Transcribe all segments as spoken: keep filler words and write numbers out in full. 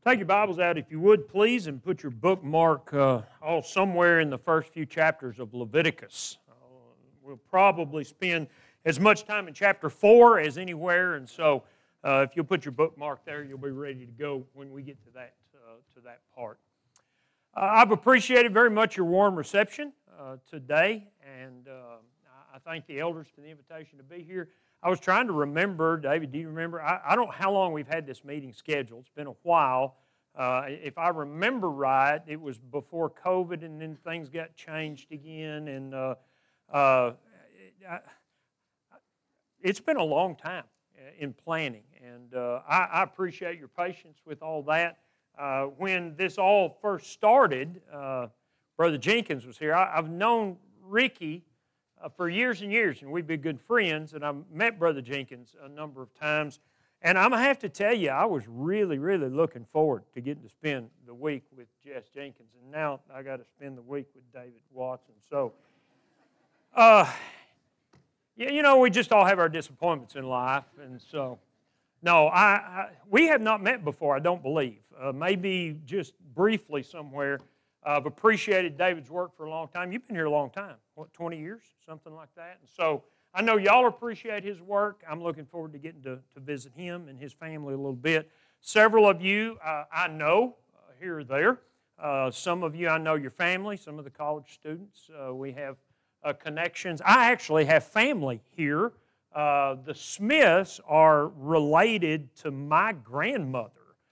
Take your Bibles out, if you would, please, and put your bookmark uh, all somewhere in the first few chapters of Leviticus. Uh, we'll probably spend as much time in chapter four as anywhere, and so uh, if you'll put your bookmark there, you'll be ready to go when we get to that uh, to that part. Uh, I've appreciated very much your warm reception uh, today, and uh, I thank the elders for the invitation to be here. I was trying to remember, David, do you remember? I, I don't know how long we've had this meeting scheduled. It's been a while. Uh, if I remember right, it was before COVID, and then things got changed again. And uh, uh, it, it's been a long time in planning, and uh, I, I appreciate your patience with all that. Uh, when this all first started, uh, Brother Jenkins was here. I, I've known Ricky Uh, for years and years, and we've been good friends, and I've met Brother Jenkins a number of times, and I'm going to have to tell you, I was really, really looking forward to getting to spend the week with Jess Jenkins, and now I got to spend the week with David Watson. So, uh, yeah, you know, we just all have our disappointments in life, and so, no, I, I we have not met before, I don't believe. Uh, maybe just briefly somewhere. I've appreciated David's work for a long time. You've been here a long time, what, twenty years, something like that? And so I know y'all appreciate his work. I'm looking forward to getting to, to visit him and his family a little bit. Several of you uh, I know uh, here or there. Uh, some of you I know your family, some of the college students. Uh, we have uh, connections. I actually have family here. Uh, the Smiths are related to my grandmother.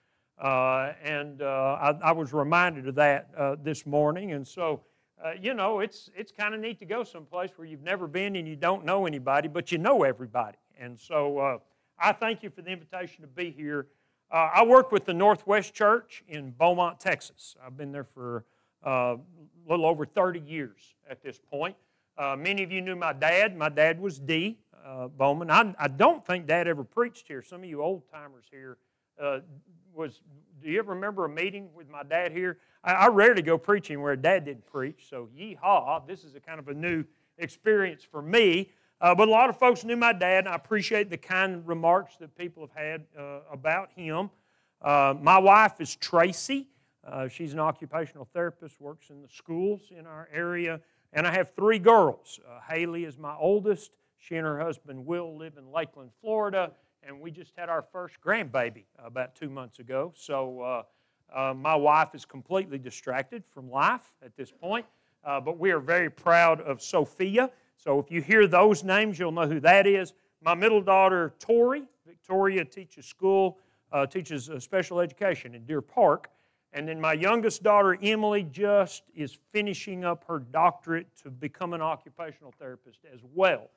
Uh, and uh, I, I was reminded of that uh, this morning, and so uh, you know it's it's kind of neat to go someplace where you've never been and you don't know anybody, but you know everybody. And so uh, I thank you for the invitation to be here. Uh, I work with the Northwest Church in Beaumont, Texas. I've been there for uh, a little over thirty years at this point. Uh, many of you knew my dad. My dad was D. Uh, Bowman. I, I don't think Dad ever preached here. Some of you old timers here. Uh, was do you ever remember a meeting with my dad here? I, I rarely go preaching where Dad didn't preach, so yee-haw, this is a kind of a new experience for me. Uh, but a lot of folks knew my dad, and I appreciate the kind remarks that people have had uh, about him. Uh, my wife is Tracy. Uh, she's an occupational therapist, works in the schools in our area, and I have three girls. Uh, Haley is my oldest. She and her husband Will live in Lakeland, Florida. And we just had our first grandbaby about two months ago. So uh, uh, my wife is completely distracted from life at this point. Uh, but we are very proud of Sophia. So if you hear those names, you'll know who that is. My middle daughter, Tori. Victoria teaches school, uh, teaches uh, special education in Deer Park. And then my youngest daughter, Emily, just is finishing up her doctorate to become an occupational therapist as well.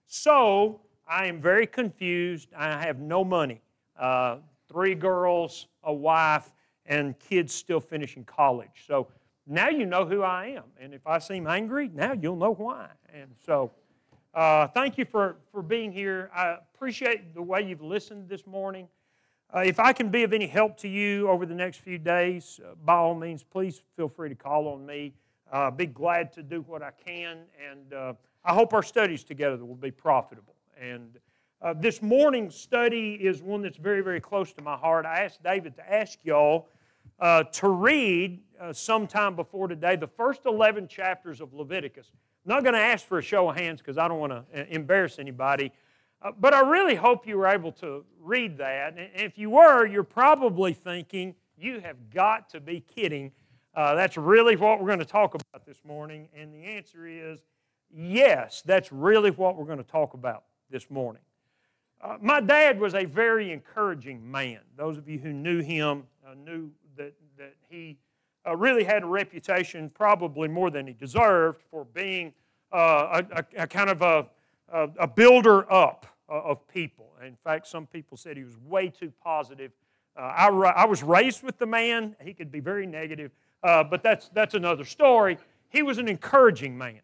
So I am very confused. I have no money. Uh, three girls, a wife, and kids still finishing college. So now you know who I am. And if I seem angry, now you'll know why. And so uh, thank you for, for being here. I appreciate the way you've listened this morning. Uh, if I can be of any help to you over the next few days, uh, by all means, please feel free to call on me. I'll uh, be glad to do what I can. And uh, I hope our studies together will be profitable. And uh, this morning's study is one that's very, very close to my heart. I asked David to ask y'all uh, to read uh, sometime before today the first eleven chapters of Leviticus. I'm not going to ask for a show of hands because I don't want to embarrass anybody. Uh, but I really hope you were able to read that. And if you were, you're probably thinking, you have got to be kidding. Uh, that's really what we're going to talk about this morning. And the answer is yes, that's really what we're going to talk about this morning. Uh, my dad was a very encouraging man. Those of you who knew him uh, knew that, that he uh, really had a reputation, probably more than he deserved, for being uh, a, a, a kind of a, a, a builder up uh, of people. In fact, some people said he was way too positive. Uh, I, I was raised with the man. He could be very negative, uh, but that's, that's another story. He was an encouraging man.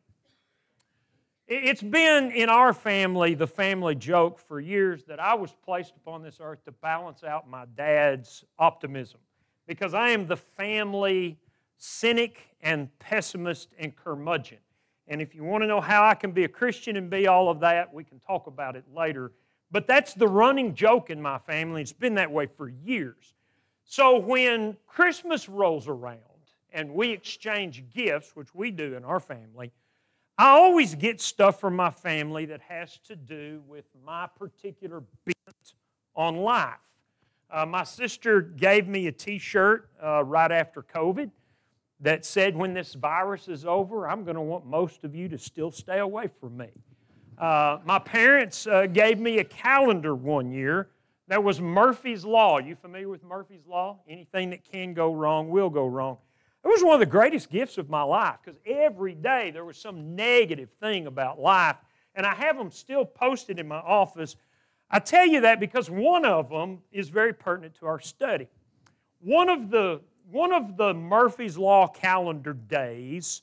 It's been in our family, the family joke for years, that I was placed upon this earth to balance out my dad's optimism. Because I am the family cynic and pessimist and curmudgeon. And if you want to know how I can be a Christian and be all of that, we can talk about it later. But that's the running joke in my family. It's been that way for years. So when Christmas rolls around and we exchange gifts, which we do in our family, I always get stuff from my family that has to do with my particular bent on life. Uh, my sister gave me a T-shirt uh, right after COVID that said, when this virus is over, I'm going to want most of you to still stay away from me. Uh, my parents uh, gave me a calendar one year that was Murphy's Law. You familiar with Murphy's Law? Anything that can go wrong will go wrong. It was one of the greatest gifts of my life because every day there was some negative thing about life, and I have them still posted in my office. I tell you that because one of them is very pertinent to our study. One of the, one of the Murphy's Law calendar days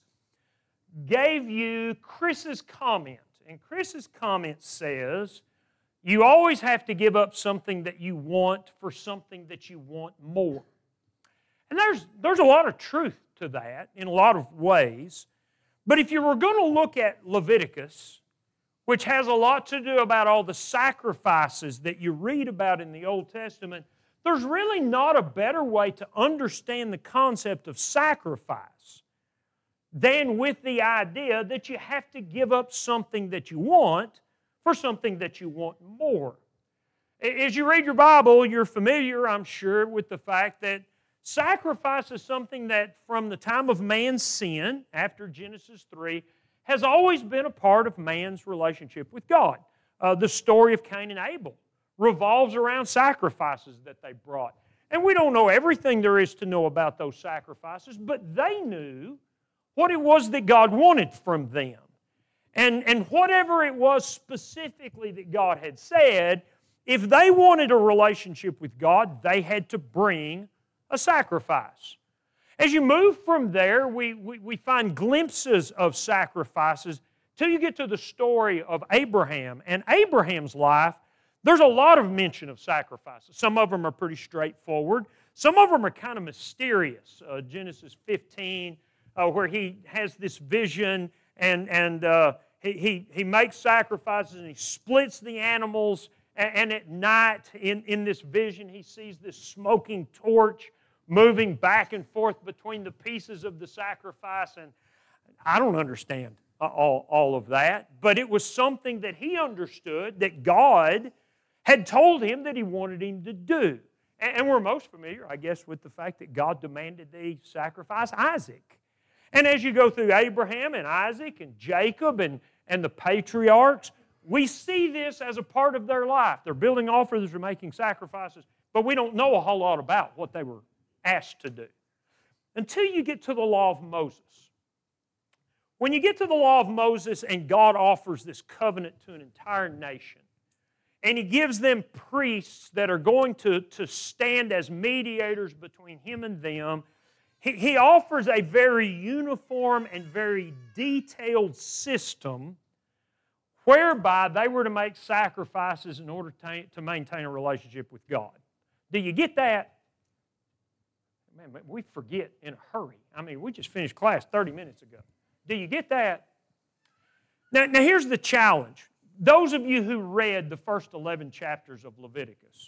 gave you Chris's comment, and Chris's comment says, you always have to give up something that you want for something that you want more. And there's, there's a lot of truth to that in a lot of ways. But if you were going to look at Leviticus, which has a lot to do about all the sacrifices that you read about in the Old Testament, there's really not a better way to understand the concept of sacrifice than with the idea that you have to give up something that you want for something that you want more. As you read your Bible, you're familiar, I'm sure, with the fact that sacrifice is something that from the time of man's sin, after Genesis three, has always been a part of man's relationship with God. Uh, the story of Cain and Abel revolves around sacrifices that they brought. And we don't know everything there is to know about those sacrifices, but they knew what it was that God wanted from them. And, and whatever it was specifically that God had said, if they wanted a relationship with God, they had to bring a sacrifice. As you move from there, we, we, we find glimpses of sacrifices till you get to the story of Abraham. And Abraham's life, there's a lot of mention of sacrifices. Some of them are pretty straightforward. Some of them are kind of mysterious. Uh, Genesis fifteen, uh, where he has this vision and, and uh, he, he, he makes sacrifices and he splits the animals. And, and at night, in, in this vision, he sees this smoking torch moving back and forth between the pieces of the sacrifice. And I don't understand all, all of that, but it was something that he understood that God had told him that he wanted him to do. And, and we're most familiar, I guess, with the fact that God demanded that he sacrifice Isaac. And as you go through Abraham and Isaac and Jacob and, and the patriarchs, we see this as a part of their life. They're building altars, they're making sacrifices, but we don't know a whole lot about what they were asked to do until you get to the law of Moses. When you get to the law of Moses and God offers this covenant to an entire nation, and He gives them priests that are going to, to stand as mediators between Him and them, he, he offers a very uniform and very detailed system whereby they were to make sacrifices in order to, to maintain a relationship with God. Do you get that? Man, we forget in a hurry. I mean, we just finished class thirty minutes ago. Do you get that? Now, now here's the challenge. Those of you who read the first eleven chapters of Leviticus,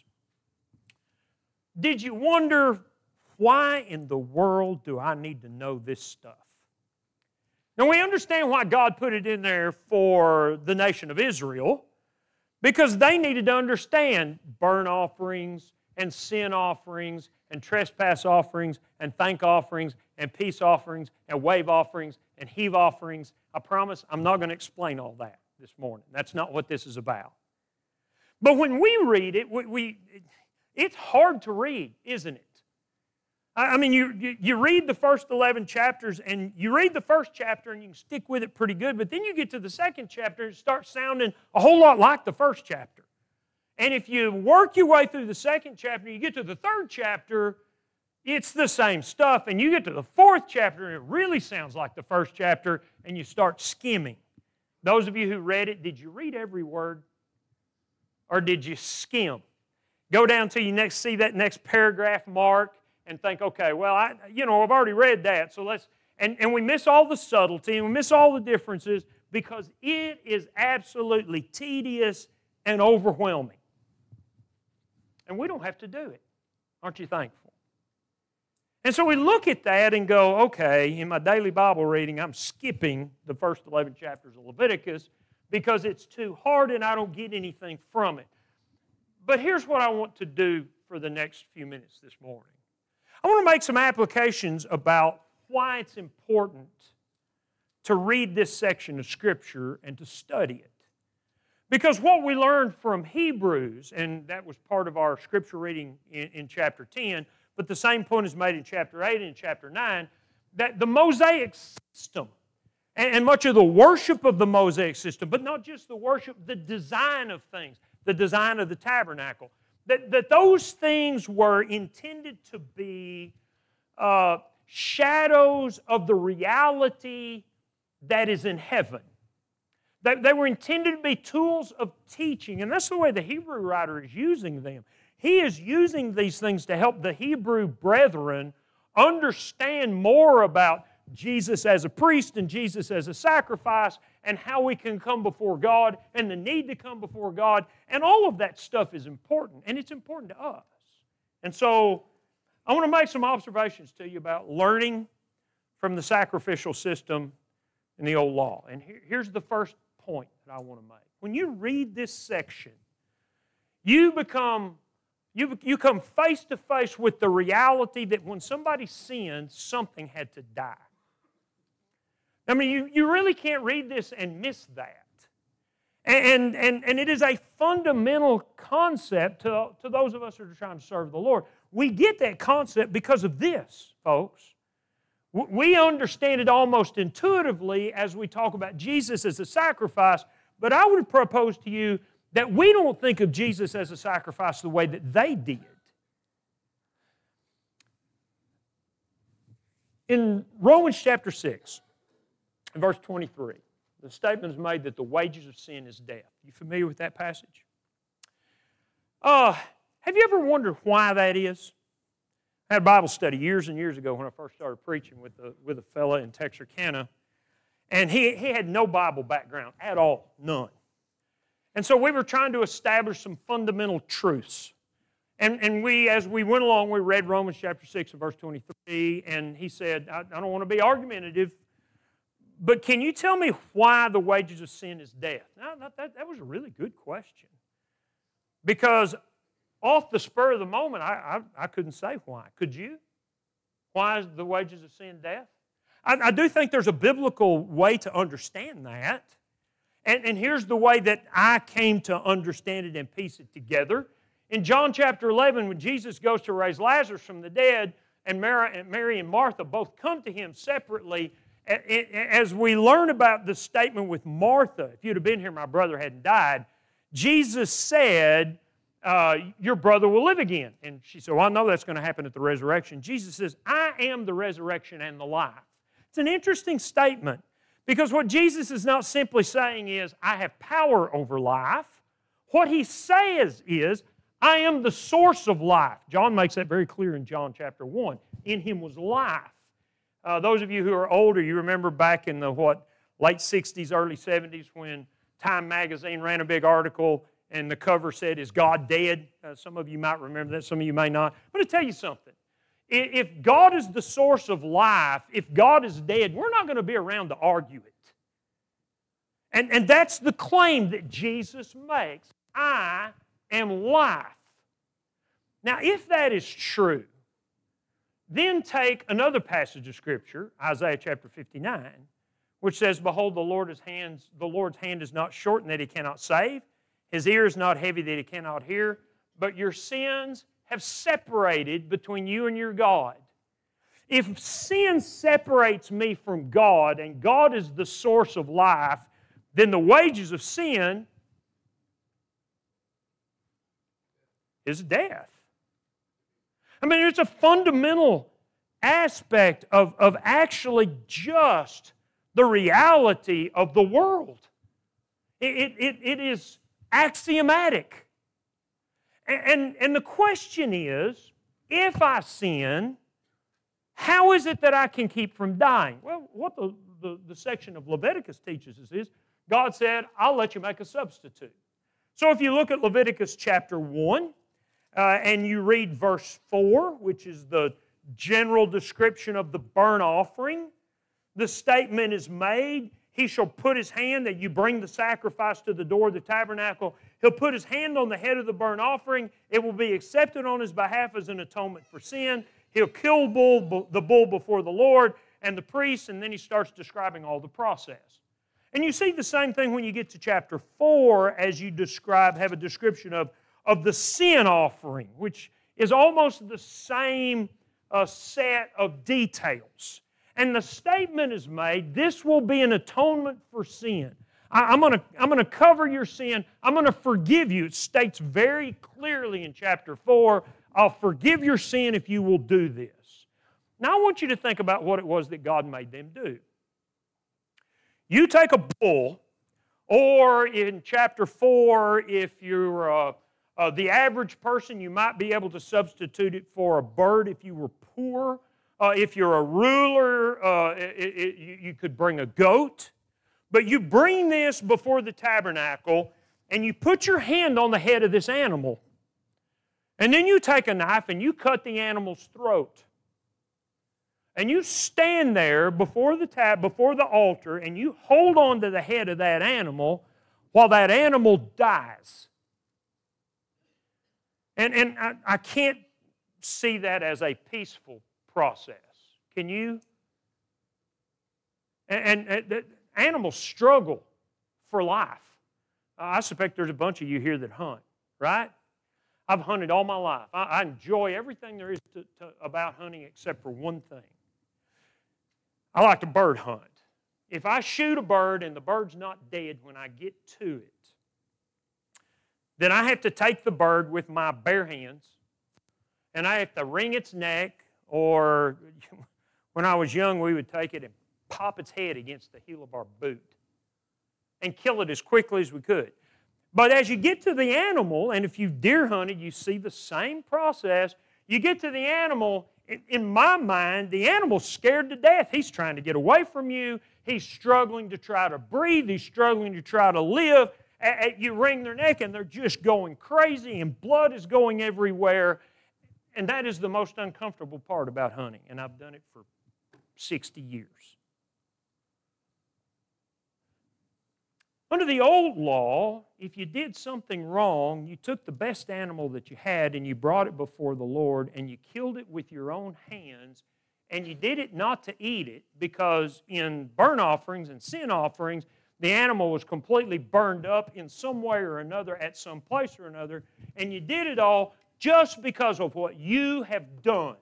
did you wonder, why in the world do I need to know this stuff? Now, we understand why God put it in there for the nation of Israel, because they needed to understand burnt offerings and sin offerings and trespass offerings and thank offerings and peace offerings and wave offerings and heave offerings. I promise I'm not going to explain all that this morning. That's not what this is about. But when we read it, we, we it's hard to read, isn't it? I mean, you, you, you read the first eleven chapters, and you read the first chapter, and you can stick with it pretty good, but then you get to the second chapter, and it starts sounding a whole lot like the first chapter. And if you work your way through the second chapter, you get to the third chapter, it's the same stuff, and you get to the fourth chapter, and it really sounds like the first chapter, and you start skimming. Those of you who read it, did you read every word? Or did you skim? Go down till you next see that next paragraph mark, and think, okay, well, I, you know, I've already read that, so let's, and, and we miss all the subtlety, and we miss all the differences, because it is absolutely tedious and overwhelming. And we don't have to do it. Aren't you thankful? And so we look at that and go, okay, in my daily Bible reading, I'm skipping the first eleven chapters of Leviticus because it's too hard and I don't get anything from it. But here's what I want to do for the next few minutes this morning. I want to make some applications about why it's important to read this section of Scripture and to study it. Because what we learned from Hebrews, and that was part of our Scripture reading in, in chapter ten, but the same point is made in chapter eight and in chapter nine, that the Mosaic system, and, and much of the worship of the Mosaic system, but not just the worship, the design of things, the design of the tabernacle, that, that those things were intended to be uh, shadows of the reality that is in heaven. They, they were intended to be tools of teaching, and that's the way the Hebrew writer is using them. He is using these things to help the Hebrew brethren understand more about Jesus as a priest and Jesus as a sacrifice and how we can come before God and the need to come before God. And all of that stuff is important, and it's important to us. And so I want to make some observations to you about learning from the sacrificial system in the old law. And here, here's the first point that I want to make. When you read this section, you become You, you come face to face with the reality that when somebody sinned, something had to die. I mean, you, you really can't read this and miss that. And, and, and it is a fundamental concept to, to those of us who are trying to serve the Lord. We get that concept because of this, folks. We understand it almost intuitively as we talk about Jesus as a sacrifice, but I would propose to you that we don't think of Jesus as a sacrifice the way that they did. In Romans chapter six, verse twenty-three, the statement is made that the wages of sin is death. You familiar with that passage? Uh, have you ever wondered why that is? I had a Bible study years and years ago when I first started preaching with a, with a fella in Texarkana, and he, he had no Bible background at all, none. And so we were trying to establish some fundamental truths. And, and we, as we went along, we read Romans chapter six and verse twenty-three, and he said, I, I don't want to be argumentative, but can you tell me why the wages of sin is death? Now, that, that was a really good question. Because off the spur of the moment, I, I, I couldn't say why. Could you? Why is the wages of sin death? I, I do think there's a biblical way to understand that. And, and here's the way that I came to understand it and piece it together. In John chapter eleven, when Jesus goes to raise Lazarus from the dead, and Mary and Martha both come to Him separately, as we learn about the statement with Martha, if you'd have been here, my brother hadn't died, Jesus said, uh, your brother will live again. And she said, well, I know that's going to happen at the resurrection. Jesus says, I am the resurrection and the life. It's an interesting statement. Because what Jesus is not simply saying is, I have power over life. What He says is, I am the source of life. John makes that very clear in John chapter one. In Him was life. Uh, those of you who are older, you remember back in the, what, late sixties, early seventies, when Time magazine ran a big article and the cover said, is God dead? Uh, some of you might remember that, some of you may not. I'm going to tell you something. If God is the source of life, if God is dead, we're not going to be around to argue it. And, and that's the claim that Jesus makes. I am life. Now, if that is true, then take another passage of Scripture, Isaiah chapter fifty-nine, which says, Behold, the Lord's hands, the Lord's hand is not shortened that He cannot save, His ear is not heavy that He cannot hear, but your sins have separated between you and your God. If sin separates me from God and God is the source of life, then the wages of sin is death. I mean, it's a fundamental aspect of, of actually just the reality of the world. It, it, it is axiomatic. And, and the question is, if I sin, how is it that I can keep from dying? Well, what the, the, the section of Leviticus teaches us is, God said, I'll let you make a substitute. So if you look at Leviticus chapter one, uh, and you read verse four, which is the general description of the burnt offering. The statement is made, he shall put his hand, that you bring the sacrifice to the door of the tabernacle. He'll put his hand on the head of the burnt offering. It will be accepted on his behalf as an atonement for sin. He'll kill bull, the bull before the Lord and the priest, and then he starts describing all the process. And you see the same thing when you get to chapter four as you describe, have a description of, of the sin offering, which is almost the same uh, set of details. And the statement is made, this will be an atonement for sin. I, I'm going to I'm going to cover your sin. I'm going to forgive you. It states very clearly in chapter four, I'll forgive your sin if you will do this. Now I want you to think about what it was that God made them do. You take a bull, or in chapter four, if you're uh, uh, the average person, you might be able to substitute it for a bird if you were poor. Uh, if you're a ruler, uh, it, it, you could bring a goat. But you bring this before the tabernacle, and you put your hand on the head of this animal. And then you take a knife and you cut the animal's throat. And you stand there before the tab, before the altar, and you hold on to the head of that animal while that animal dies. And, and I, I can't see that as a peaceful process. Can you? And, and, and animals struggle for life. Uh, I suspect there's a bunch of you here that hunt, right? I've hunted all my life. I, I enjoy everything there is to, to, about hunting except for one thing. I like to bird hunt. If I shoot a bird and the bird's not dead when I get to it, then I have to take the bird with my bare hands and I have to wring its neck, or when I was young, we would take it and pop its head against the heel of our boot and kill it as quickly as we could. But as you get to the animal, and if you've deer hunted, you see the same process. You get to the animal, in my mind, the animal's scared to death. He's trying to get away from you. He's struggling to try to breathe. He's struggling to try to live. You wring their neck, and they're just going crazy, and blood is going everywhere. And that is the most uncomfortable part about hunting, and I've done it for sixty years. Under the old law, if you did something wrong, you took the best animal that you had and you brought it before the Lord and you killed it with your own hands, and you did it not to eat it, because in burnt offerings and sin offerings, the animal was completely burned up in some way or another at some place or another, and you did it all just because of what you have done.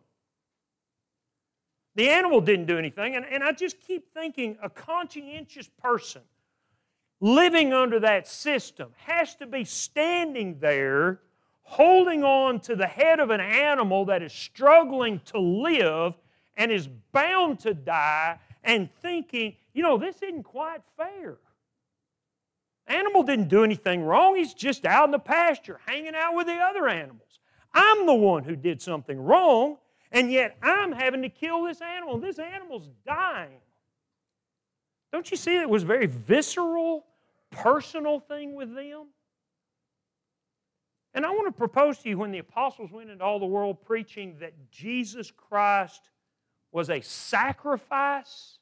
The animal didn't do anything, and, and I just keep thinking a conscientious person living under that system has to be standing there holding on to the head of an animal that is struggling to live and is bound to die, and thinking, you know, this isn't quite fair. Animal didn't do anything wrong. He's just out in the pasture hanging out with the other animals. I'm the one who did something wrong, and yet I'm having to kill this animal. This animal's dying. Don't you see it was a very visceral, personal thing with them? And I want to propose to you, when the apostles went into all the world preaching that Jesus Christ was a sacrifice,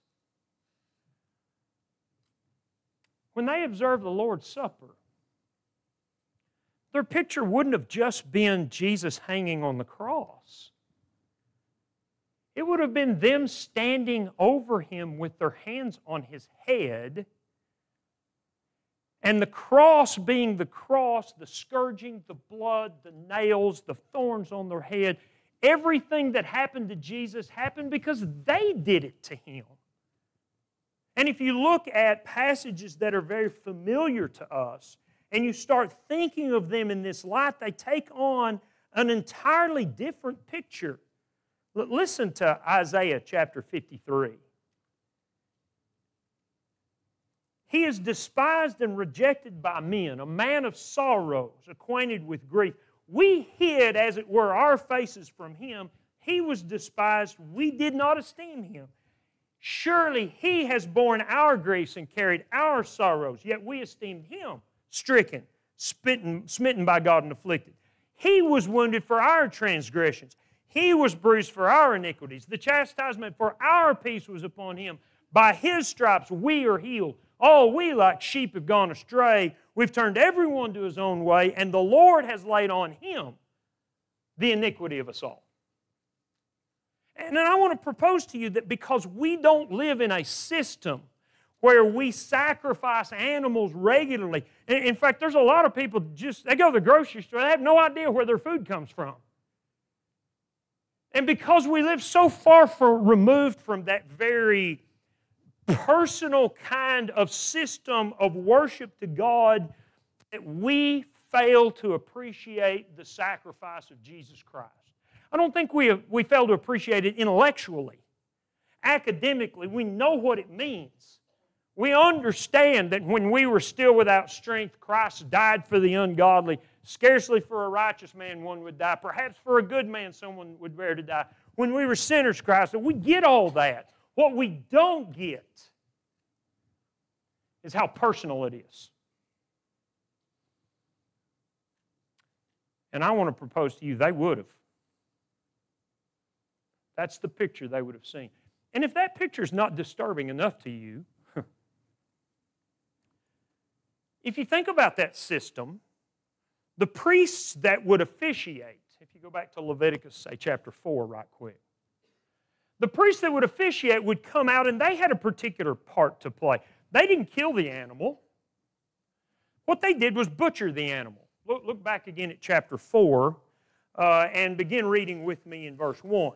when they observed the Lord's Supper, their picture wouldn't have just been Jesus hanging on the cross. It would have been them standing over Him with their hands on His head, and the cross being the cross, the scourging, the blood, the nails, the thorns on their head, everything that happened to Jesus happened because they did it to Him. And if you look at passages that are very familiar to us, and you start thinking of them in this light, they take on an entirely different picture. Listen to Isaiah chapter fifty-three. He is despised and rejected by men, a man of sorrows, acquainted with grief. We hid, as it were, our faces from Him. He was despised. We did not esteem Him. Surely He has borne our griefs and carried our sorrows, yet we esteemed Him stricken, smitten, smitten by God and afflicted. He was wounded for our transgressions. He was bruised for our iniquities. The chastisement for our peace was upon Him. By His stripes we are healed. All we like sheep have gone astray. We've turned everyone to his own way, and the Lord has laid on Him the iniquity of us all. And then I want to propose to you that because we don't live in a system where we sacrifice animals regularly. In fact, there's a lot of people just, they go to the grocery store, they have no idea where their food comes from. And because we live so far from, removed from that very personal kind of system of worship to God, that we fail to appreciate the sacrifice of Jesus Christ. I don't think we, have, we fail to appreciate it intellectually. Academically, we know what it means. We understand that when we were still without strength, Christ died for the ungodly. Scarcely for a righteous man one would die. Perhaps for a good man someone would bear to die. When we were sinners, Christ, we get all that. What we don't get is how personal it is. And I want to propose to you, they would have. That's the picture they would have seen. And if that picture is not disturbing enough to you, if you think about that system, the priests that would officiate, if you go back to Leviticus, say chapter four right quick, the priests that would officiate would come out and they had a particular part to play. They didn't kill the animal. What they did was butcher the animal. Look, look back again at chapter four uh, and begin reading with me in verse one.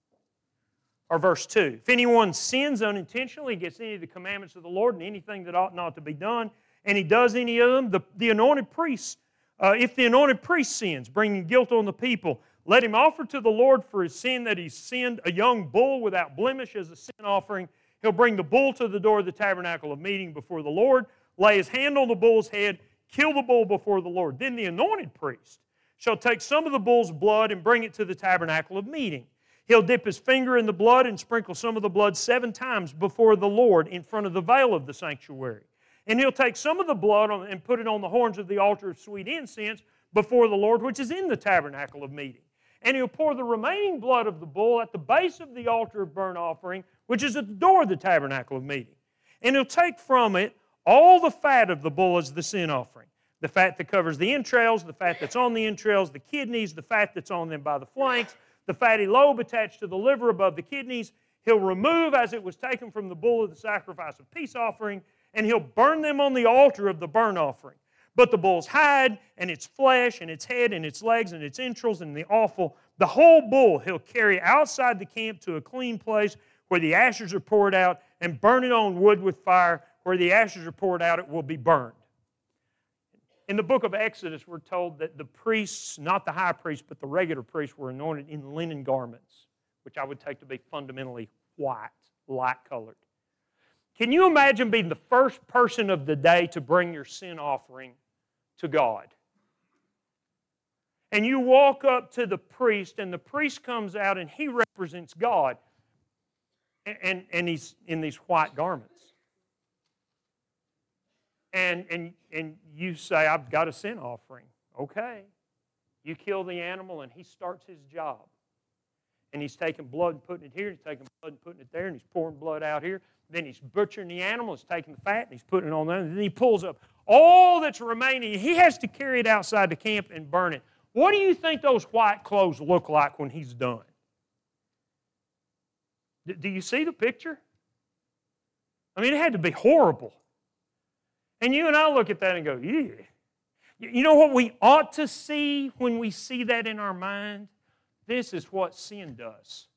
Or verse two. If anyone sins unintentionally against any of the commandments of the Lord and anything that ought not to be done, and he does any of them, the, the anointed priest, uh, if the anointed priest sins, bringing guilt on the people, let him offer to the Lord for his sin that he sinned a young bull without blemish as a sin offering. He'll bring the bull to the door of the tabernacle of meeting before the Lord, lay his hand on the bull's head, kill the bull before the Lord. Then the anointed priest shall take some of the bull's blood and bring it to the tabernacle of meeting. He'll dip his finger in the blood and sprinkle some of the blood seven times before the Lord in front of the veil of the sanctuary. And he'll take some of the blood and put it on the horns of the altar of sweet incense before the Lord, which is in the tabernacle of meeting. And he'll pour the remaining blood of the bull at the base of the altar of burnt offering, which is at the door of the tabernacle of meeting. And he'll take from it all the fat of the bull as the sin offering. The fat that covers the entrails, the fat that's on the entrails, the kidneys, the fat that's on them by the flanks, the fatty lobe attached to the liver above the kidneys. He'll remove as it was taken from the bull of the sacrifice of peace offering, and he'll burn them on the altar of the burnt offering. But the bull's hide and its flesh and its head and its legs and its entrails and the offal, the whole bull he'll carry outside the camp to a clean place where the ashes are poured out, and burn it on wood with fire. Where the ashes are poured out, it will be burned. In the book of Exodus, we're told that the priests, not the high priest, but the regular priests, were anointed in linen garments, which I would take to be fundamentally white, light-colored. Can you imagine being the first person of the day to bring your sin offering to God? And you walk up to the priest, and the priest comes out, and he represents God, and, and, and he's in these white garments. And, and, and you say, I've got a sin offering. Okay. You kill the animal, and he starts his job. And he's taking blood and putting it here, he's taking blood and putting it there, and he's pouring blood out here. Then he's butchering the animal, he's taking the fat, and he's putting it on there, and then he pulls up all that's remaining. He has to carry it outside the camp and burn it. What do you think those white clothes look like when he's done? Do you see the picture? I mean, it had to be horrible. And you and I look at that and go, yeah. You know what we ought to see when we see that in our mind? This is what sin does.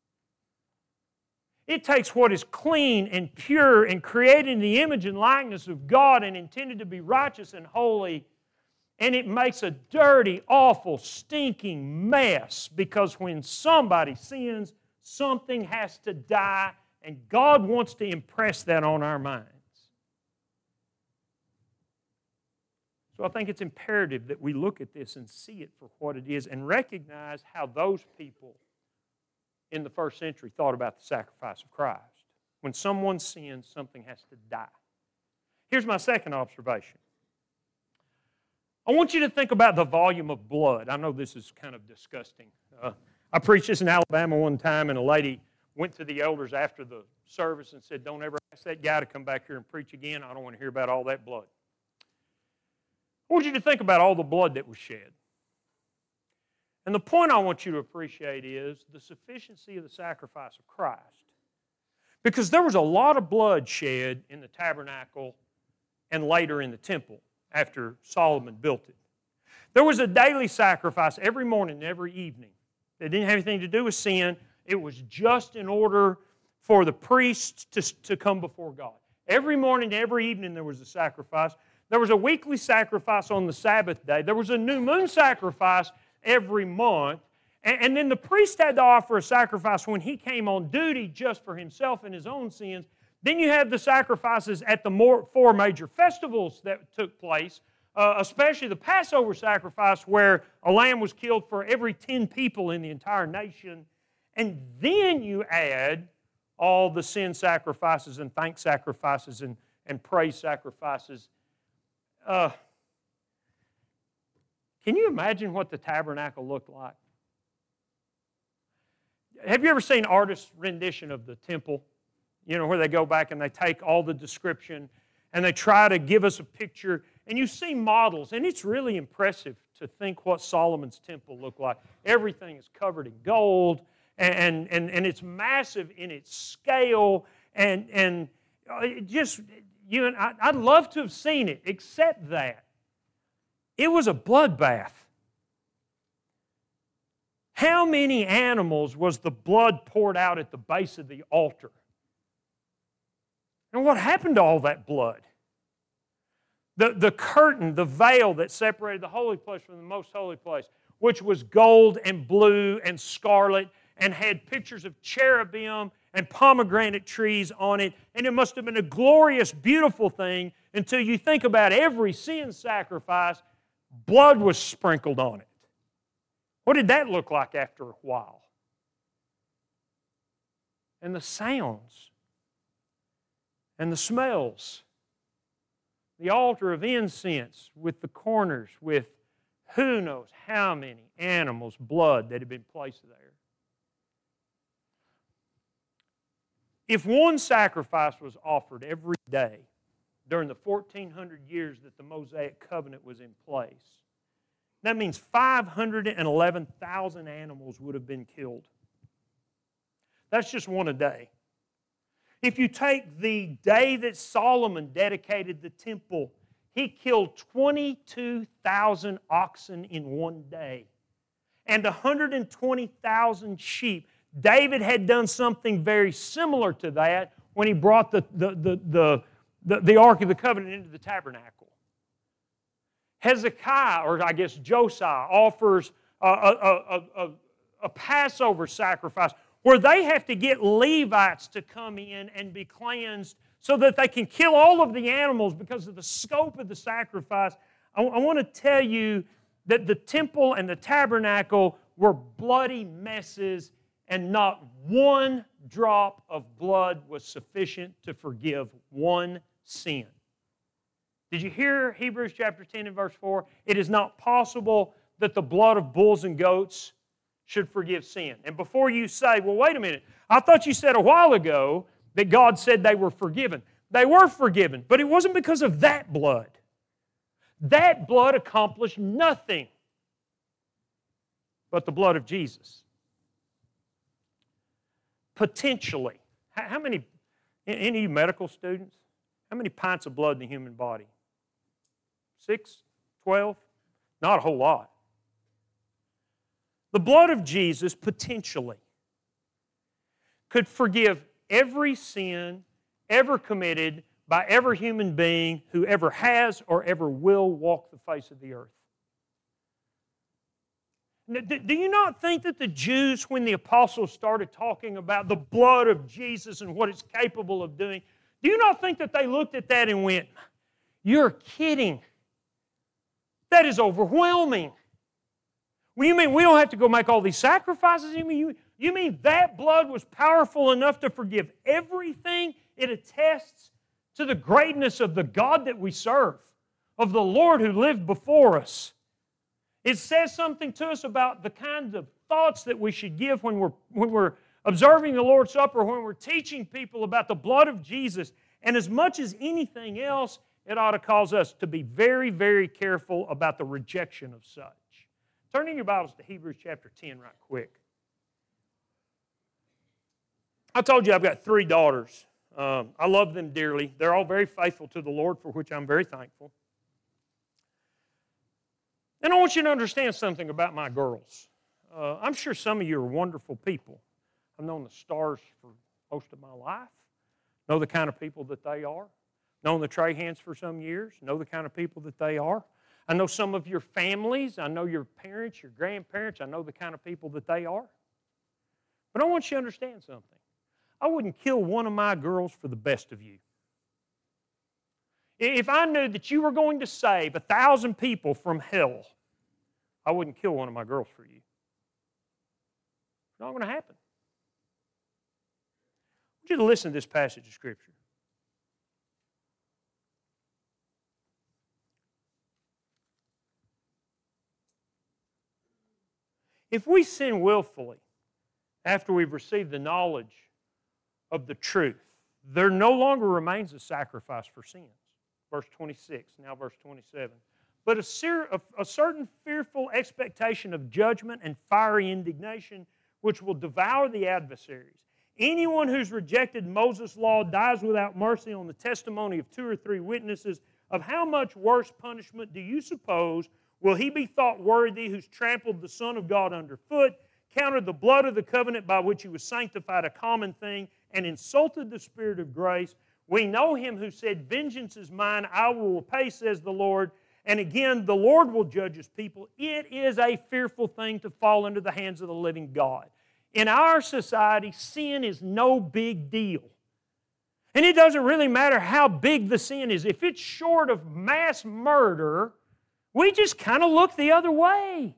It takes what is clean and pure and created in the image and likeness of God and intended to be righteous and holy, and it makes a dirty, awful, stinking mess, because when somebody sins, something has to die, and God wants to impress that on our minds. So I think it's imperative that we look at this and see it for what it is and recognize how those people in the first century thought about the sacrifice of Christ. When someone sins, something has to die. Here's my second observation. I want you to think about the volume of blood. I know this is kind of disgusting. Uh, I preached this in Alabama one time, and a lady went to the elders after the service and said, don't ever ask that guy to come back here and preach again. I don't want to hear about all that blood. I want you to think about all the blood that was shed. And the point I want you to appreciate is the sufficiency of the sacrifice of Christ. Because there was a lot of blood shed in the tabernacle and later in the temple after Solomon built it. There was a daily sacrifice every morning and every evening. It didn't have anything to do with sin. It was just in order for the priests to, to come before God. Every morning and every evening there was a sacrifice. There was a weekly sacrifice on the Sabbath day. There was a new moon sacrifice every month. And, and then the priest had to offer a sacrifice when he came on duty just for himself and his own sins. Then you have the sacrifices at the more, four major festivals that took place, uh, especially the Passover sacrifice where a lamb was killed for every ten people in the entire nation. And then you add all the sin sacrifices and thank sacrifices and, and praise sacrifices. Uh, can you imagine what the tabernacle looked like? Have you ever seen artists' rendition of the temple? You know, where they go back and they take all the description and they try to give us a picture. And you see models, and it's really impressive to think what Solomon's temple looked like. Everything is covered in gold, and, and, and it's massive in its scale, and, and it just, you and I, I'd love to have seen it, except that it was a bloodbath. How many animals was the blood poured out at the base of the altar? And what happened to all that blood? The, the curtain, the veil that separated the holy place from the most holy place, which was gold and blue and scarlet and had pictures of cherubim and pomegranate trees on it. And it must have been a glorious, beautiful thing until you think about every sin sacrifice, blood was sprinkled on it. What did that look like after a while? And the sounds and the smells. The altar of incense with the corners with who knows how many animals' blood that had been placed there. If one sacrifice was offered every day during the fourteen hundred years that the Mosaic covenant was in place, that means five hundred eleven thousand animals would have been killed. That's just one a day. If you take the day that Solomon dedicated the temple, he killed twenty-two thousand oxen in one day and one hundred twenty thousand sheep. David had done something very similar to that when he brought the, the, the, the, the, the Ark of the Covenant into the tabernacle. Hezekiah, or I guess Josiah, offers a, a, a, a, a Passover sacrifice where they have to get Levites to come in and be cleansed so that they can kill all of the animals because of the scope of the sacrifice. I, I want to tell you that the temple and the tabernacle were bloody messes, and not one drop of blood was sufficient to forgive one sin. Did you hear Hebrews chapter ten and verse four? It is not possible that the blood of bulls and goats should forgive sin. And before you say, well, wait a minute, I thought you said a while ago that God said they were forgiven. They were forgiven, but it wasn't because of that blood. That blood accomplished nothing but the blood of Jesus. Potentially. How many, any of you medical students, how many pints of blood in the human body? Six? Twelve? Not a whole lot. The blood of Jesus potentially could forgive every sin ever committed by every human being who ever has or ever will walk the face of the earth. Do you not think that the Jews, when the apostles started talking about the blood of Jesus and what it's capable of doing, do you not think that they looked at that and went, you're kidding? That is overwhelming. Well, you mean we don't have to go make all these sacrifices? You mean, you, you mean that blood was powerful enough to forgive everything? It attests to the greatness of the God that we serve, of the Lord who lived before us. It says something to us about the kinds of thoughts that we should give when we're, when we're observing the Lord's Supper, when we're teaching people about the blood of Jesus. And as much as anything else, it ought to cause us to be very, very careful about the rejection of such. Turn in your Bibles to Hebrews chapter ten right quick. I told you I've got three daughters. Um, I love them dearly. They're all very faithful to the Lord, for which I'm very thankful. And I want you to understand something about my girls. Uh, I'm sure some of you are wonderful people. I've known the Stars for most of my life, know the kind of people that they are, known the Trahans for some years, know the kind of people that they are. I know some of your families. I know your parents, your grandparents. I know the kind of people that they are. But I want you to understand something. I wouldn't kill one of my girls for the best of you. If I knew that you were going to save a thousand people from hell, I wouldn't kill one of my girls for you. It's not going to happen. I want you to listen to this passage of Scripture. If we sin willfully after we've received the knowledge of the truth, there no longer remains a sacrifice for sins. Verse twenty-six, now verse twenty-seven. But a, ser- a, a certain fearful expectation of judgment and fiery indignation which will devour the adversaries. Anyone who's rejected Moses' law dies without mercy on the testimony of two or three witnesses. Of how much worse punishment do you suppose will he be thought worthy who's trampled the Son of God underfoot, counted the blood of the covenant by which he was sanctified a common thing, and insulted the Spirit of grace? We know him who said, "Vengeance is mine, I will repay, says the Lord." And again, the Lord will judge his people. It is a fearful thing to fall into the hands of the living God. In our society, sin is no big deal. And it doesn't really matter how big the sin is. If it's short of mass murder, we just kind of look the other way.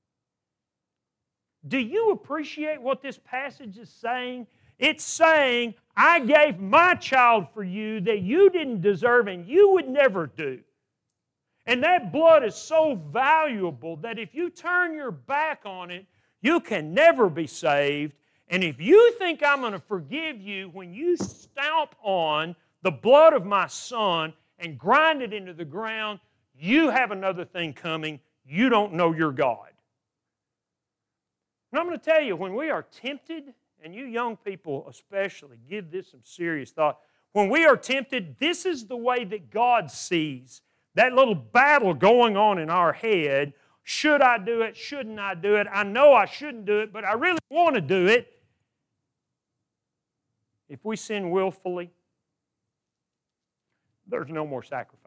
Do you appreciate what this passage is saying? It's saying, I gave my child for you that you didn't deserve and you would never do. And that blood is so valuable that if you turn your back on it, you can never be saved. And if you think I'm going to forgive you when you stomp on the blood of my Son and grind it into the ground, you have another thing coming. You don't know your God. And I'm going to tell you, when we are tempted, and you young people especially, give this some serious thought. When we are tempted, this is the way that God sees that little battle going on in our head. Should I do it? Shouldn't I do it? I know I shouldn't do it, but I really want to do it. If we sin willfully, there's no more sacrifice.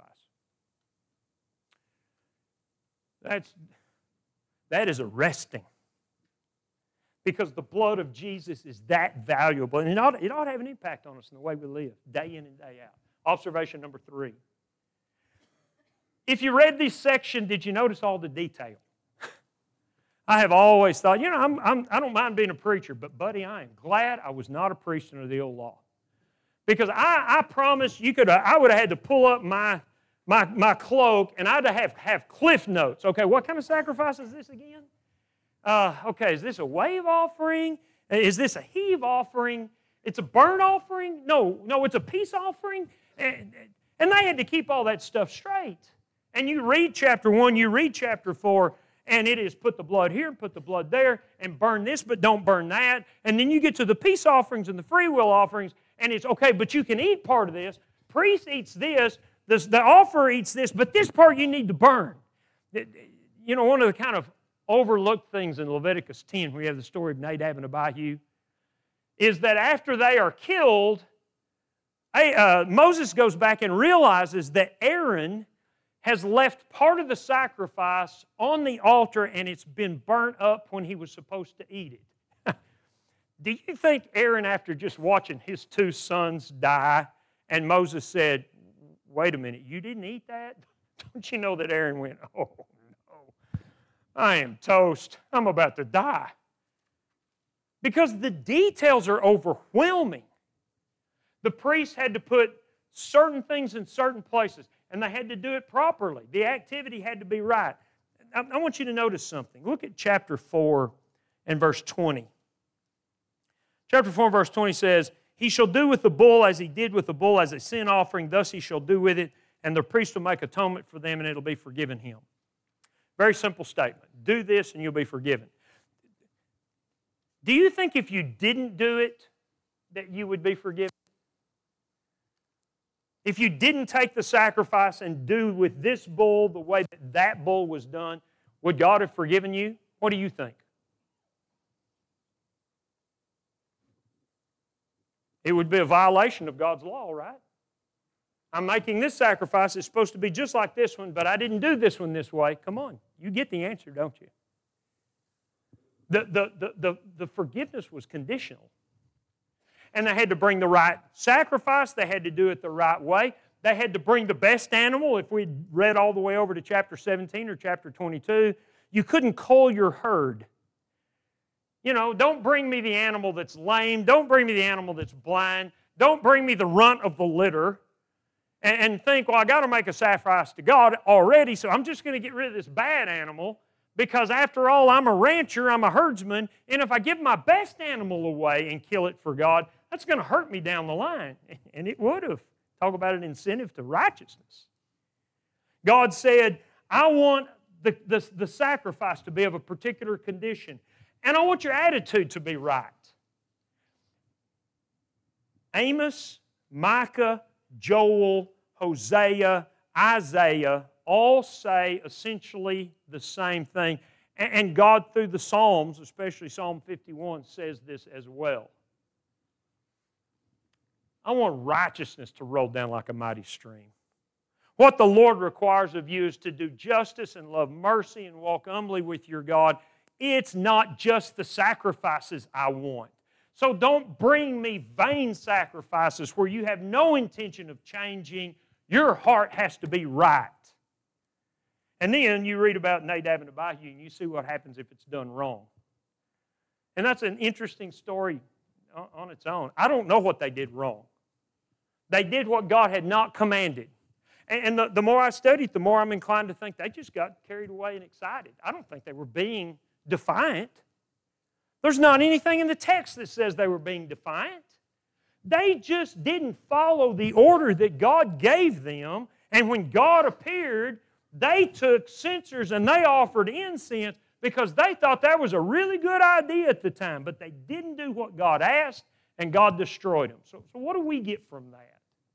That's, that is arresting. Because the blood of Jesus is that valuable. And it ought, it ought to have an impact on us in the way we live, day in and day out. Observation number three. If you read this section, did you notice all the detail? I have always thought, you know, I'm, I'm, I don't mind being a preacher, but buddy, I am glad I was not a priest under the old law. Because I, I promise you could, I would have had to pull up my, my, my cloak and I'd have, have cliff notes. Okay, what kind of sacrifice is this again? Uh, okay, is this a wave offering? Is this a heave offering? It's a burnt offering? No, no, it's a peace offering. And, and they had to keep all that stuff straight. And you read chapter one, you read chapter four, and it is put the blood here and put the blood there and burn this but don't burn that. And then you get to the peace offerings and the free will offerings, and it's okay, but you can eat part of this. Priest eats this, this the offerer eats this, but this part you need to burn. You know, one of the kind of overlooked things in Leviticus ten, we have the story of Nadab and Abihu, is that after they are killed, uh, Moses goes back and realizes that Aaron has left part of the sacrifice on the altar and it's been burnt up when he was supposed to eat it. Do you think Aaron, after just watching his two sons die, and Moses said, wait a minute, you didn't eat that? Don't you know that Aaron went, oh, no, I am toast. I'm about to die. Because the details are overwhelming. The priests had to put certain things in certain places, and they had to do it properly. The activity had to be right. I, I want you to notice something. Look at chapter four and verse twenty. Chapter four and verse twenty says, He shall do with the bull as he did with the bull as a sin offering, thus he shall do with it, and the priest will make atonement for them, and it'll be forgiven him. Very simple statement. Do this and you'll be forgiven. Do you think if you didn't do it, that you would be forgiven? If you didn't take the sacrifice and do with this bull the way that that bull was done, would God have forgiven you? What do you think? It would be a violation of God's law, right? I'm making this sacrifice. It's supposed to be just like this one, but I didn't do this one this way. Come on. You get the answer, don't you? The, the, the, the, the forgiveness was conditional. And they had to bring the right sacrifice. They had to do it the right way. They had to bring the best animal. If we read all the way over to chapter seventeen or chapter twenty-two, you couldn't cull your herd. You know, don't bring me the animal that's lame. Don't bring me the animal that's blind. Don't bring me the runt of the litter and, and think, well, I got to make a sacrifice to God already, so I'm just going to get rid of this bad animal because after all, I'm a rancher, I'm a herdsman, and if I give my best animal away and kill it for God, that's going to hurt me down the line. And it would have. Talk about an incentive to righteousness. God said, I want the, the, the sacrifice to be of a particular condition. And I want your attitude to be right. Amos, Micah, Joel, Hosea, Isaiah all say essentially the same thing. And God, through the Psalms, especially Psalm fifty-one, says this as well. I want righteousness to roll down like a mighty stream. What the Lord requires of you is to do justice and love mercy and walk humbly with your God. It's not just the sacrifices I want. So don't bring me vain sacrifices where you have no intention of changing. Your heart has to be right. And then you read about Nadab and Abihu and you see what happens if it's done wrong. And that's an interesting story on its own. I don't know what they did wrong. They did what God had not commanded. And the, the more I studied, the more I'm inclined to think they just got carried away and excited. I don't think they were being defiant. There's not anything in the text that says they were being defiant. They just didn't follow the order that God gave them, and when God appeared, they took censers and they offered incense because they thought that was a really good idea at the time, but they didn't do what God asked, and God destroyed them. So, so what do we get from that?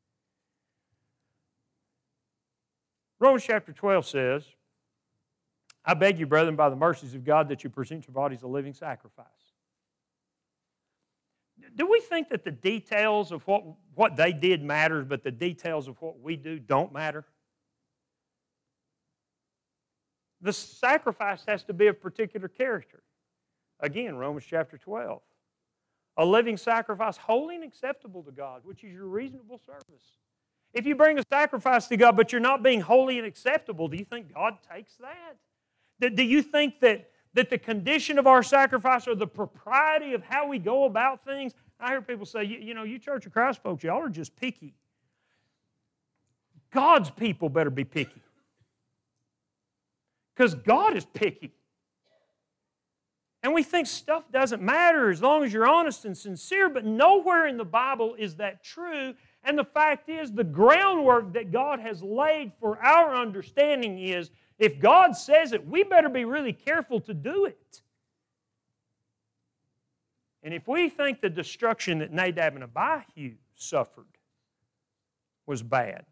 Romans chapter twelve says, I beg you, brethren, by the mercies of God, that you present your bodies a living sacrifice. Do we think that the details of what, what they did matters, but the details of what we do don't matter? The sacrifice has to be of particular character. Again, Romans chapter twelve. A living sacrifice, holy and acceptable to God, which is your reasonable service. If you bring a sacrifice to God, but you're not being holy and acceptable, do you think God takes that? Do you think that, that the condition of our sacrifice or the propriety of how we go about things? I hear people say, you, you know, you Church of Christ folks, y'all are just picky. God's people better be picky. Because God is picky. And we think stuff doesn't matter as long as you're honest and sincere, but nowhere in the Bible is that true. And the fact is, the groundwork that God has laid for our understanding is, if God says it, we better be really careful to do it. And if we think the destruction that Nadab and Abihu suffered was bad,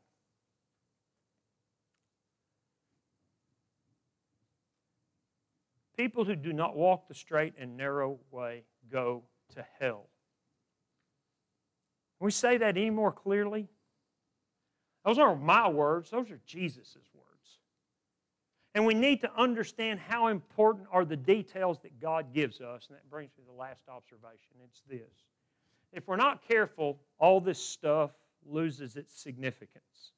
people who do not walk the straight and narrow way go to hell. Can we say that any more clearly? Those aren't my words, those are Jesus' words. And we need to understand how important are the details that God gives us, and that brings me to the last observation. It's this. If we're not careful, all this stuff loses its significance.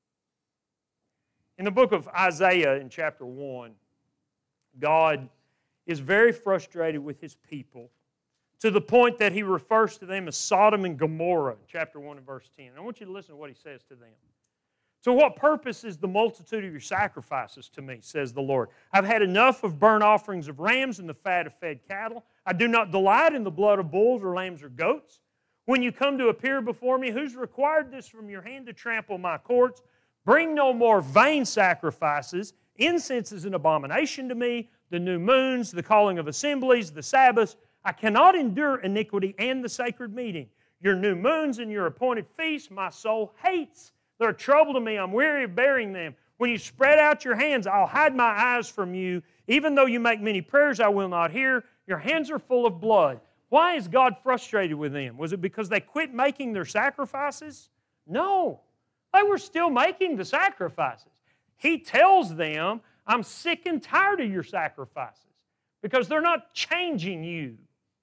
In the book of Isaiah in chapter one, God is very frustrated with His people to the point that He refers to them as Sodom and Gomorrah in chapter one and verse ten. I want you to listen to what He says to them. So what purpose is the multitude of your sacrifices to me, says the Lord? I've had enough of burnt offerings of rams and the fat of fed cattle. I do not delight in the blood of bulls or lambs or goats. When you come to appear before me, who's required this from your hand to trample my courts? Bring no more vain sacrifices. Incense is an abomination to me. The new moons, the calling of assemblies, the Sabbaths. I cannot endure iniquity and the sacred meeting. Your new moons and your appointed feasts my soul hates. They're a trouble to me. I'm weary of bearing them. When you spread out your hands, I'll hide my eyes from you. Even though you make many prayers, I will not hear. Your hands are full of blood. Why is God frustrated with them? Was it because they quit making their sacrifices? No. They were still making the sacrifices. He tells them, I'm sick and tired of your sacrifices because they're not changing you.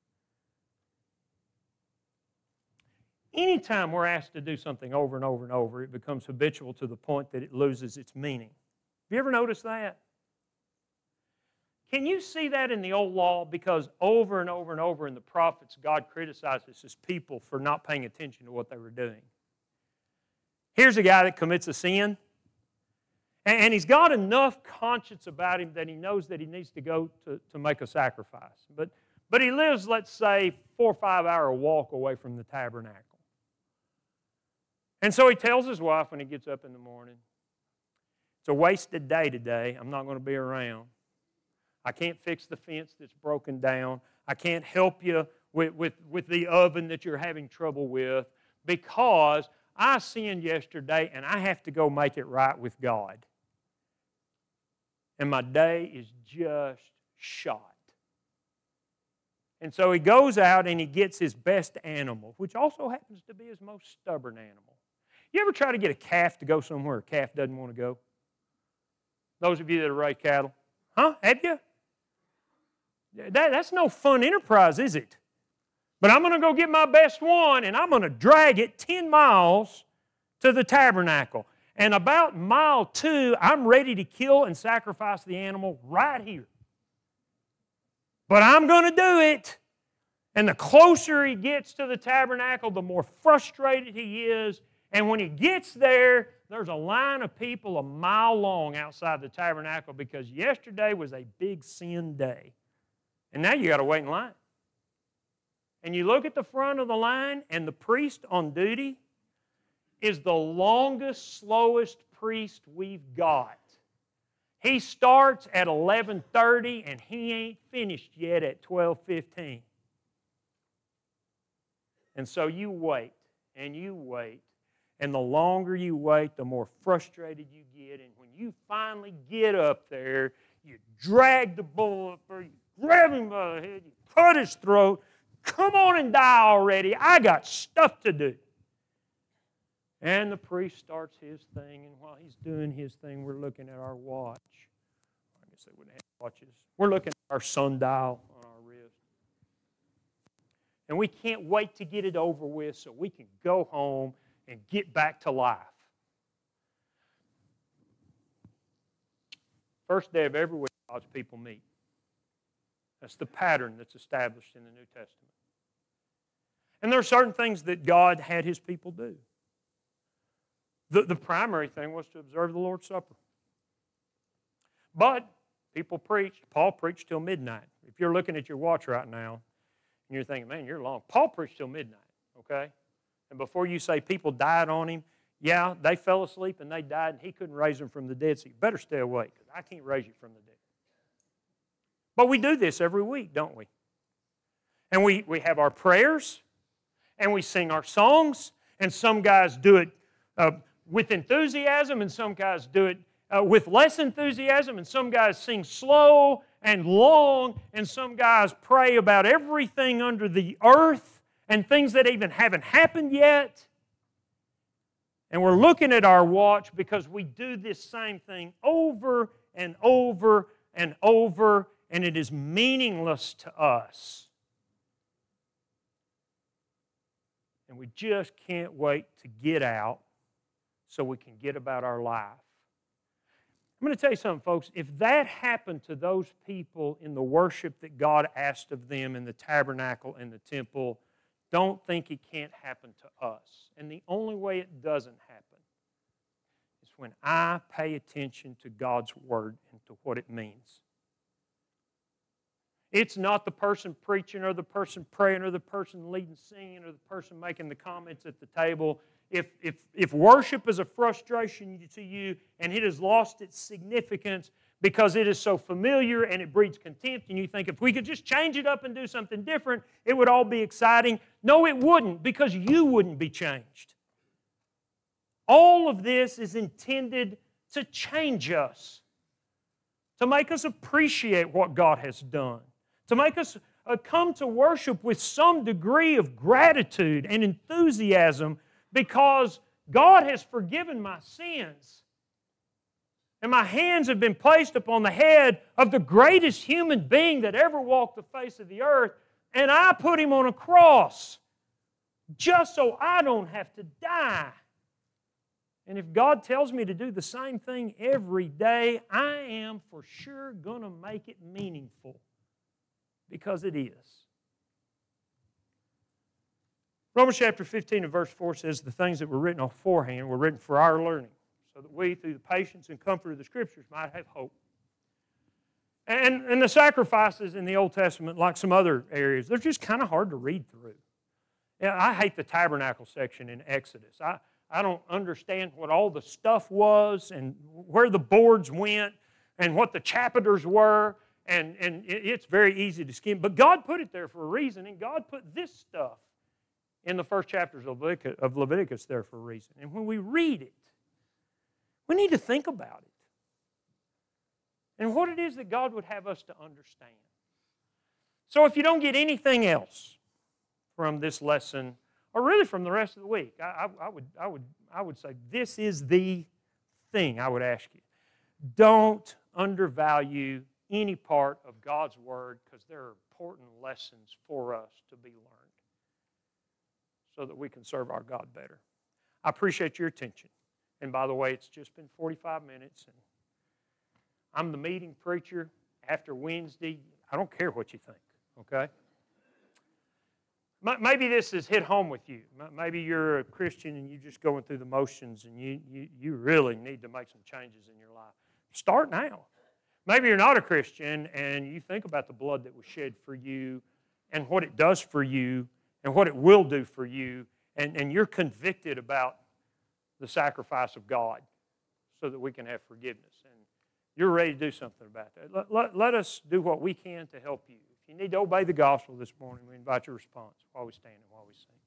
Anytime we're asked to do something over and over and over, it becomes habitual to the point that it loses its meaning. Have you ever noticed that? Can you see that in the old law? Because over and over and over in the prophets, God criticizes His people for not paying attention to what they were doing. Here's a guy that commits a sin, and he's got enough conscience about him that he knows that he needs to go to, to make a sacrifice. But, but he lives, let's say, four or five hour walk away from the tabernacle. And so he tells his wife when he gets up in the morning, it's a wasted day today. I'm not going to be around. I can't fix the fence that's broken down. I can't help you with, with, with the oven that you're having trouble with because I sinned yesterday and I have to go make it right with God. And my day is just shot. And so he goes out and he gets his best animal, which also happens to be his most stubborn animal. You ever try to get a calf to go somewhere a calf doesn't want to go? Those of you that raise cattle. Huh? Have you? That, that's no fun enterprise, is it? But I'm going to go get my best one, and I'm going to drag it ten miles to the tabernacle. And about mile two, I'm ready to kill and sacrifice the animal right here. But I'm going to do it. And the closer he gets to the tabernacle, the more frustrated he is. And when he gets there, there's a line of people a mile long outside the tabernacle because yesterday was a big sin day. And now you got to wait in line. And you look at the front of the line, and the priest on duty is the longest, slowest priest we've got. He starts at eleven thirty, and he ain't finished yet at twelve fifteen. And so you wait, and you wait, and the longer you wait, the more frustrated you get. And when you finally get up there, you drag the bull up there, you grab him by the head, you cut his throat. Come on and die already. I got stuff to do. And the priest starts his thing, and while he's doing his thing, we're looking at our watch. I guess they wouldn't have watches. We're looking at our sundial on our wrist. And we can't wait to get it over with so we can go home and get back to life. First day of every week, God's people meet. That's the pattern that's established in the New Testament. And there are certain things that God had His people do. The, the primary thing was to observe the Lord's Supper. But people preached. Paul preached till midnight. If you're looking at your watch right now, and you're thinking, man, you're long. Paul preached till midnight, okay? And before you say people died on him, yeah, they fell asleep and they died, and he couldn't raise them from the dead, so you better stay awake, because I can't raise you from the dead. But we do this every week, don't we? And we, we have our prayers, and we sing our songs, and some guys do it uh, with enthusiasm, and some guys do it uh, with less enthusiasm, and some guys sing slow and long, and some guys pray about everything under the earth and things that even haven't happened yet. And we're looking at our watch because we do this same thing over and over and over, and it is meaningless to us. And we just can't wait to get out so we can get about our life. I'm going to tell you something, folks. If that happened to those people in the worship that God asked of them in the tabernacle and the temple, don't think it can't happen to us. And the only way it doesn't happen is when I pay attention to God's Word and to what it means. It's not the person preaching or the person praying or the person leading singing or the person making the comments at the table. If, if, if worship is a frustration to you and it has lost its significance because it is so familiar and it breeds contempt, and you think if we could just change it up and do something different, it would all be exciting. No, it wouldn't, because you wouldn't be changed. All of this is intended to change us, to make us appreciate what God has done, to make us uh, come to worship with some degree of gratitude and enthusiasm because God has forgiven my sins. And my hands have been placed upon the head of the greatest human being that ever walked the face of the earth, and I put Him on a cross just so I don't have to die. And if God tells me to do the same thing every day, I am for sure going to make it meaningful, because it is. Romans chapter fifteen and verse four says, the things that were written beforehand were written for our learning, so that we, through the patience and comfort of the Scriptures, might have hope. And, and the sacrifices in the Old Testament, like some other areas, they're just kind of hard to read through. Yeah, I hate the tabernacle section in Exodus. I, I don't understand what all the stuff was and where the boards went and what the chapiters were, and, and it's very easy to skim. But God put it there for a reason, and God put this stuff in the first chapters of Leviticus, of Leviticus there for a reason. And when we read it, we need to think about it and what it is that God would have us to understand. So if you don't get anything else from this lesson, or really from the rest of the week, I, I, I, would, I, would, I would say this is the thing I would ask you. Don't undervalue any part of God's Word, because there are important lessons for us to be learned so that we can serve our God better. I appreciate your attention. And by the way, it's just been forty-five minutes, and I'm the meeting preacher after Wednesday. I don't care what you think, okay? Maybe this has hit home with you. Maybe you're a Christian and you're just going through the motions, and you, you, you really need to make some changes in your life. Start now. Maybe you're not a Christian and you think about the blood that was shed for you and what it does for you and what it will do for you, and, and you're convicted about the sacrifice of God so that we can have forgiveness. And you're ready to do something about that. Let, let, let us do what we can to help you. If you need to obey the gospel this morning, we invite your response while we stand and while we sing.